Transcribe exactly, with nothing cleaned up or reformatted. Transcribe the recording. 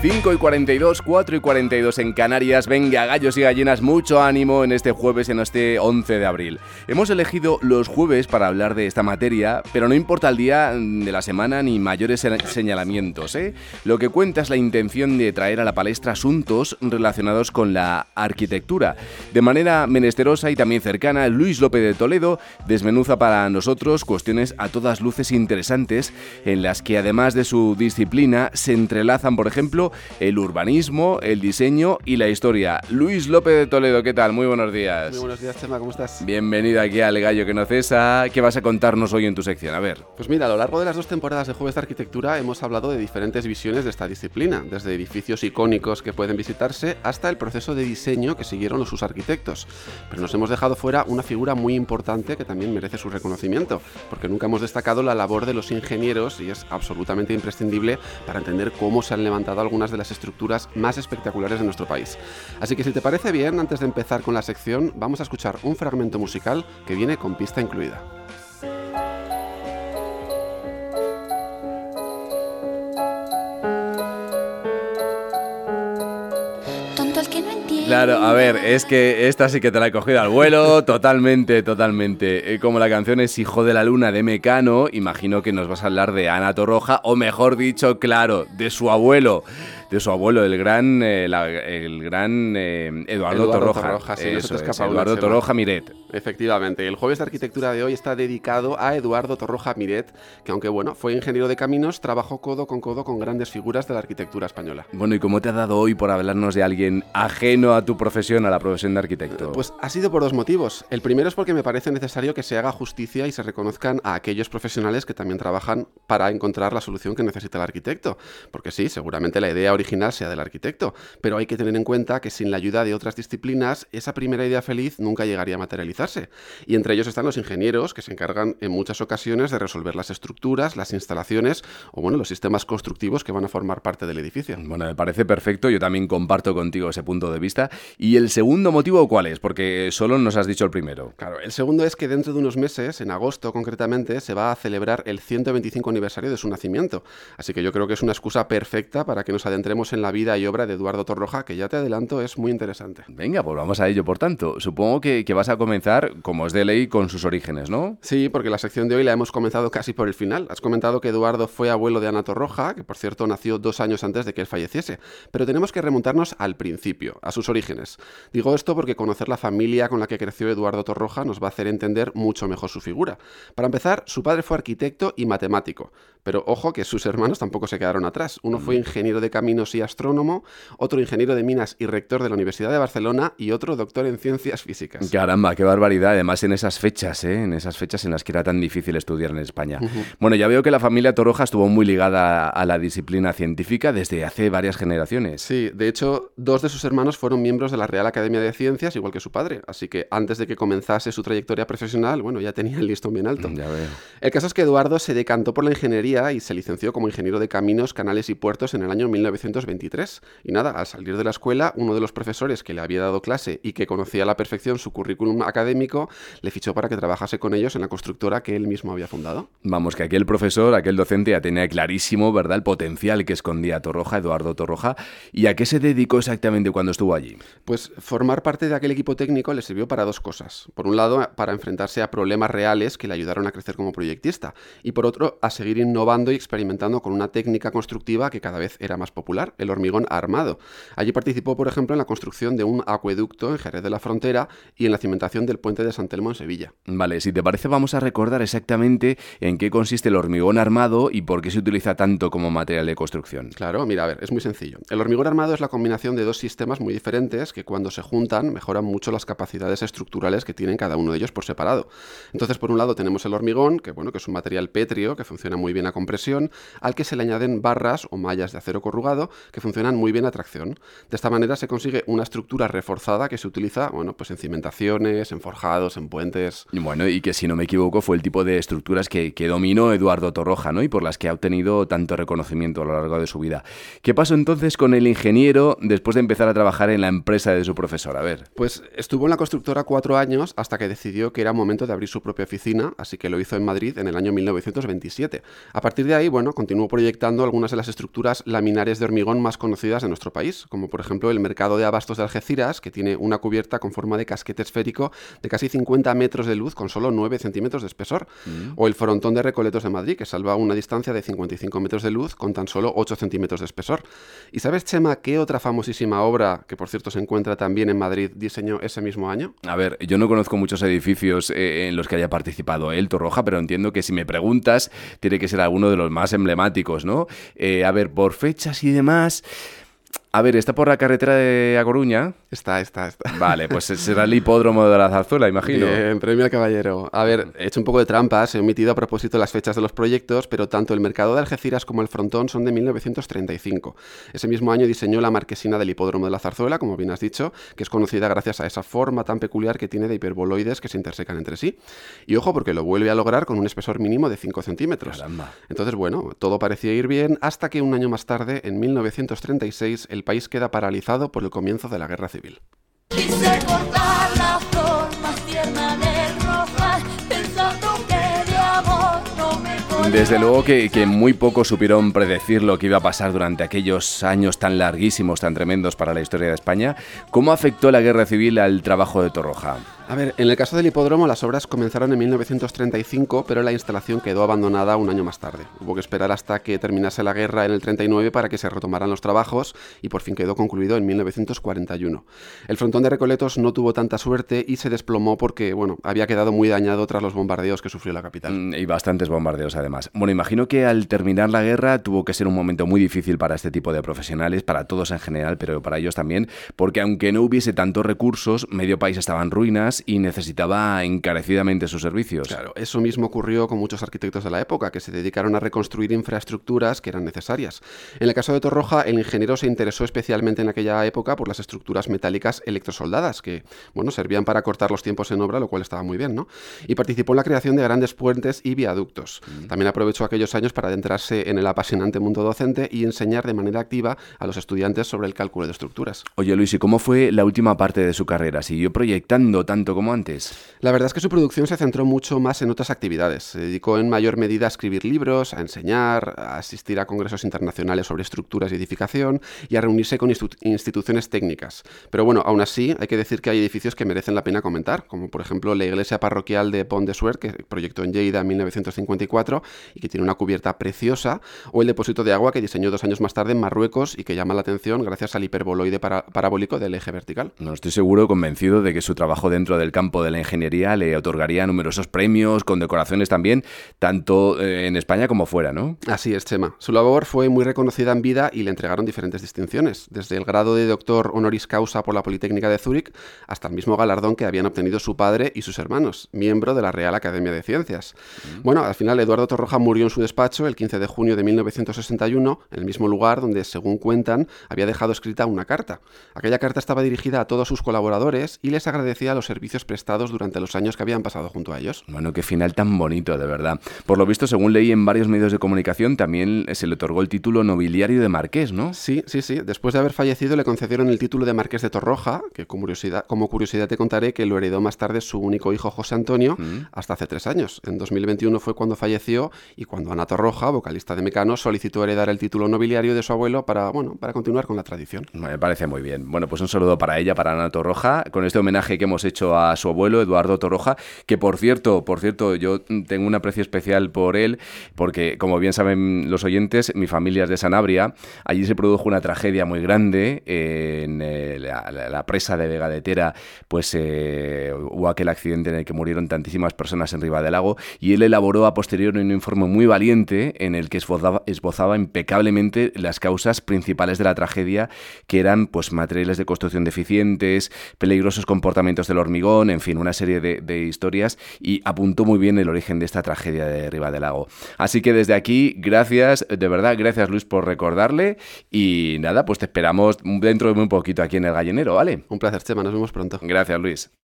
cinco y cuarenta y dos, cuatro y cuarenta y dos en Canarias. Venga, gallos y gallinas, mucho ánimo en este jueves, en este once de abril. Hemos elegido los jueves para hablar de esta materia, pero no importa el día de la semana ni mayores señalamientos, ¿eh? Lo que cuenta es la intención de traer a la palestra asuntos relacionados con la arquitectura. De manera menesterosa y también cercana, Luis López de Toledo desmenuza para nosotros cuestiones a todas luces interesantes, en las que además de su disciplina se entrelazan, por ejemplo, el urbanismo, el diseño y la historia. Luis López de Toledo, ¿qué tal? Muy buenos días. Muy buenos días, Chema, ¿cómo estás? Bienvenido aquí al Gallo que no cesa. ¿Qué vas a contarnos hoy en tu sección? A ver. Pues mira, a lo largo de las dos temporadas de Jueves de Arquitectura hemos hablado de diferentes visiones de esta disciplina, desde edificios icónicos que pueden visitarse hasta el proceso de diseño que siguieron sus arquitectos. Pero nos hemos dejado fuera una figura muy importante que también merece su reconocimiento, porque nunca hemos destacado la labor de los ingenieros y es absolutamente imprescindible para entender cómo se han levantado algunas de las estructuras más espectaculares de nuestro país. Así que si te parece bien, antes de empezar con la sección, vamos a escuchar un fragmento musical que viene con pista incluida. Claro, a ver, es que esta sí que te la he cogido al vuelo, totalmente, totalmente. Como la canción es Hijo de la Luna de Mecano, imagino que nos vas a hablar de Ana Torroja, o mejor dicho, claro, de su abuelo. De su abuelo, el gran, eh, la, el gran eh, Eduardo, Eduardo Torroja. Torroja sí, Eso no se te escapa es, Eduardo Torroja Miret. Efectivamente, el Jueves de Arquitectura de hoy está dedicado a Eduardo Torroja Miret, que aunque bueno, fue ingeniero de caminos, trabajó codo con codo con grandes figuras de la arquitectura española. Bueno, ¿y cómo te ha dado hoy por hablarnos de alguien ajeno a tu profesión, a la profesión de arquitecto? Pues ha sido por dos motivos. El primero es porque me parece necesario que se haga justicia y se reconozcan a aquellos profesionales que también trabajan para encontrar la solución que necesita el arquitecto. Porque sí, seguramente la idea original sea del arquitecto, pero hay que tener en cuenta que sin la ayuda de otras disciplinas, esa primera idea feliz nunca llegaría a materializarse. Y entre ellos están los ingenieros, que se encargan en muchas ocasiones de resolver las estructuras, las instalaciones o bueno, los sistemas constructivos que van a formar parte del edificio. Bueno, me parece perfecto, yo también comparto contigo ese punto de vista. ¿Y el segundo motivo cuál es? Porque solo nos has dicho el primero. Claro, el segundo es que dentro de unos meses, en agosto concretamente, se va a celebrar el ciento veinticinco aniversario de su nacimiento. Así que yo creo que es una excusa perfecta para que nos adentremos en la vida y obra de Eduardo Torroja, que ya te adelanto es muy interesante. Venga, pues vamos a ello, por tanto. Supongo que, que vas a comenzar, como es de ley, con sus orígenes, ¿no? Sí, porque la sección de hoy la hemos comenzado casi por el final. Has comentado que Eduardo fue abuelo de Ana Torroja, que por cierto nació dos años antes de que él falleciese. Pero tenemos que remontarnos al principio, a sus orígenes. Digo esto porque conocer la familia con la que creció Eduardo Torroja nos va a hacer entender mucho mejor su figura. Para empezar, su padre fue arquitecto y matemático. Pero ojo que sus hermanos tampoco se quedaron atrás. Uno fue ingeniero de caminos y astrónomo, otro ingeniero de minas y rector de la Universidad de Barcelona y otro doctor en ciencias físicas. Caramba, qué barbaridad. Además en esas fechas, ¿eh? En esas fechas en las que era tan difícil estudiar en España. Uh-huh. Bueno, ya veo que la familia Torroja estuvo muy ligada a la disciplina científica desde hace varias generaciones. Sí, de hecho, dos de sus hermanos fueron miembros de la Real Academia de Ciencias, igual que su padre. Así que antes de que comenzase su trayectoria profesional, bueno, ya tenía el listón bien alto. Ya veo. El caso es que Eduardo se decantó por la ingeniería y se licenció como ingeniero de caminos, canales y puertos en el año mil novecientos veintitrés. Y nada, al salir de la escuela, uno de los profesores que le había dado clase y que conocía a la perfección su currículum académico, le fichó para que trabajase con ellos en la constructora que él mismo había fundado. Vamos, que aquel profesor, aquel docente ya tenía clarísimo, ¿verdad?, el potencial que escondía Torroja, Eduardo Torroja. ¿Y a qué se dedicó exactamente cuando estuvo allí? Pues formar parte de aquel equipo técnico le sirvió para dos cosas. Por un lado, para enfrentarse a problemas reales que le ayudaron a crecer como proyectista. Y por otro, a seguir innovando y experimentando con una técnica constructiva que cada vez era más popular, el hormigón armado. Allí participó, por ejemplo, en la construcción de un acueducto en Jerez de la Frontera y en la cimentación del puente de San Telmo en Sevilla. Vale, si te parece vamos a recordar exactamente en qué consiste el hormigón armado y por qué se utiliza tanto como material de construcción. Claro, mira, a ver, es muy sencillo. El hormigón armado es la combinación de dos sistemas muy diferentes que cuando se juntan mejoran mucho las capacidades estructurales que tienen cada uno de ellos por separado. Entonces, por un lado tenemos el hormigón, que bueno, que es un material pétreo que funciona muy bien a compresión, al que se le añaden barras o mallas de acero corrugado que funcionan muy bien a tracción. De esta manera se consigue una estructura reforzada que se utiliza, bueno, pues en cimentaciones, en forjados, en puentes. Bueno, y que si no me equivoco fue el tipo de estructuras que, que dominó Eduardo Torroja, ¿no? Y por las que ha obtenido tanto reconocimiento a lo largo de su vida. ¿Qué pasó entonces con el ingeniero después de empezar a trabajar en la empresa de su profesor? A ver. Pues estuvo en la constructora cuatro años hasta que decidió que era momento de abrir su propia oficina, así que lo hizo en Madrid en el año mil novecientos veintisiete. A partir de ahí, bueno, continuó proyectando algunas de las estructuras laminares de hormigón más conocidas de nuestro país, como por ejemplo el Mercado de Abastos de Algeciras, que tiene una cubierta con forma de casquete esférico de casi cincuenta metros de luz con solo nueve centímetros de espesor, mm. o el Frontón de Recoletos de Madrid, que salva una distancia de cincuenta y cinco metros de luz con tan solo ocho centímetros de espesor. ¿Y sabes, Chema, qué otra famosísima obra, que por cierto se encuentra también en Madrid, diseñó ese mismo año? A ver, yo no conozco muchos edificios eh, en los que haya participado él, Torroja, pero entiendo que si me preguntas, tiene que ser alguno de los más emblemáticos, ¿no? Eh, a ver, por fechas y demás... A ver, ¿está por la carretera de A Coruña? Está, está, está. Vale, pues será el hipódromo de la Zarzuela, imagino. Bien, premio al caballero. A ver, he hecho un poco de trampas, he omitido a propósito las fechas de los proyectos, pero tanto el Mercado de Algeciras como el Frontón son de mil novecientos treinta y cinco. Ese mismo año diseñó la marquesina del hipódromo de la Zarzuela, como bien has dicho, que es conocida gracias a esa forma tan peculiar que tiene de hiperboloides que se intersecan entre sí. Y ojo, porque lo vuelve a lograr con un espesor mínimo de cinco centímetros. Caramba. Entonces, bueno, todo parecía ir bien hasta que un año más tarde, en mil novecientos treinta y seis, el país queda paralizado por el comienzo de la Guerra Civil. Quise cortar la flor más tierna del rosal, pensando que de amor no me podía. Desde luego que, que muy pocos supieron predecir lo que iba a pasar durante aquellos años tan larguísimos, tan tremendos para la historia de España. ¿Cómo afectó la Guerra Civil al trabajo de Torroja? A ver, en el caso del hipódromo las obras comenzaron en mil novecientos treinta y cinco, pero la instalación quedó abandonada un año más tarde. Hubo que esperar hasta que terminase la guerra en el treinta y nueve para que se retomaran los trabajos y por fin quedó concluido en mil novecientos cuarenta y uno. El Frontón de Recoletos no tuvo tanta suerte y se desplomó porque, bueno, había quedado muy dañado tras los bombardeos que sufrió la capital. Mm, y bastantes bombardeos además. Bueno, imagino que al terminar la guerra tuvo que ser un momento muy difícil para este tipo de profesionales, para todos en general, pero para ellos también, porque aunque no hubiese tantos recursos, medio país estaba en ruinas y necesitaba encarecidamente sus servicios. Claro, eso mismo ocurrió con muchos arquitectos de la época, que se dedicaron a reconstruir infraestructuras que eran necesarias. En el caso de Torroja, el ingeniero se interesó especialmente en aquella época por las estructuras metálicas electrosoldadas, que, bueno, servían para cortar los tiempos en obra, lo cual estaba muy bien, ¿no? Y participó en la creación de grandes puentes y viaductos. Mm. También aprovechó aquellos años para adentrarse en el apasionante mundo docente y enseñar de manera activa a los estudiantes sobre el cálculo de estructuras. Oye, Luis, ¿y cómo fue la última parte de su carrera? ¿Siguió proyectando tanto como antes? La verdad es que su producción se centró mucho más en otras actividades. Se dedicó en mayor medida a escribir libros, a enseñar, a asistir a congresos internacionales sobre estructuras y edificación y a reunirse con institu- instituciones técnicas. Pero bueno, aún así hay que decir que hay edificios que merecen la pena comentar, como por ejemplo la iglesia parroquial de Pont de Suert, que proyectó en Lleida en mil novecientos cincuenta y cuatro y que tiene una cubierta preciosa, o el depósito de agua que diseñó dos años más tarde en Marruecos y que llama la atención gracias al hiperboloide para- parabólico del eje vertical. No estoy seguro, convencido de que su trabajo dentro del campo de la ingeniería le otorgaría numerosos premios, condecoraciones también, tanto eh, en España como fuera, ¿no? Así es, Chema. Su labor fue muy reconocida en vida y le entregaron diferentes distinciones, desde el grado de doctor honoris causa por la Politécnica de Zúrich hasta el mismo galardón que habían obtenido su padre y sus hermanos, miembro de la Real Academia de Ciencias. Mm. Bueno, al final Eduardo Torroja murió en su despacho el quince de junio de mil novecientos sesenta y uno, en el mismo lugar donde, según cuentan, había dejado escrita una carta. Aquella carta estaba dirigida a todos sus colaboradores y les agradecía los servicios prestados durante los años que habían pasado junto a ellos. Bueno, qué final tan bonito, de verdad. Por lo visto, según leí en varios medios de comunicación, también se le otorgó el título nobiliario de marqués, ¿no? Sí, sí, sí. Después de haber fallecido le concedieron el título de marqués de Torroja, que como curiosidad, como curiosidad te contaré que lo heredó más tarde su único hijo José Antonio, ¿Mm? hasta hace tres años. En dos mil veintiuno fue cuando falleció y cuando Ana Torroja, vocalista de Mecano, solicitó heredar el título nobiliario de su abuelo para, bueno, para continuar con la tradición. Me parece muy bien. Bueno, pues un saludo para ella, para Ana Torroja, con este homenaje que hemos hecho a su abuelo, Eduardo Torroja, que por cierto, por cierto, yo tengo un aprecio especial por él, porque como bien saben los oyentes, mi familia es de Sanabria. Allí se produjo una tragedia muy grande eh, en eh, la, la, la presa de Vega de Tera, pues eh, hubo aquel accidente en el que murieron tantísimas personas en Ribadelago, y él elaboró a posteriori un informe muy valiente en el que esbozaba, esbozaba impecablemente las causas principales de la tragedia, que eran pues materiales de construcción deficientes, peligrosos comportamientos del hormigón, en fin, una serie de, de historias, y apuntó muy bien el origen de esta tragedia de Ribadelago. Así que desde aquí, gracias, de verdad, gracias Luis por recordarle, y nada, pues te esperamos dentro de muy poquito aquí en El Gallinero, ¿vale? Un placer, Chema, nos vemos pronto. Gracias, Luis.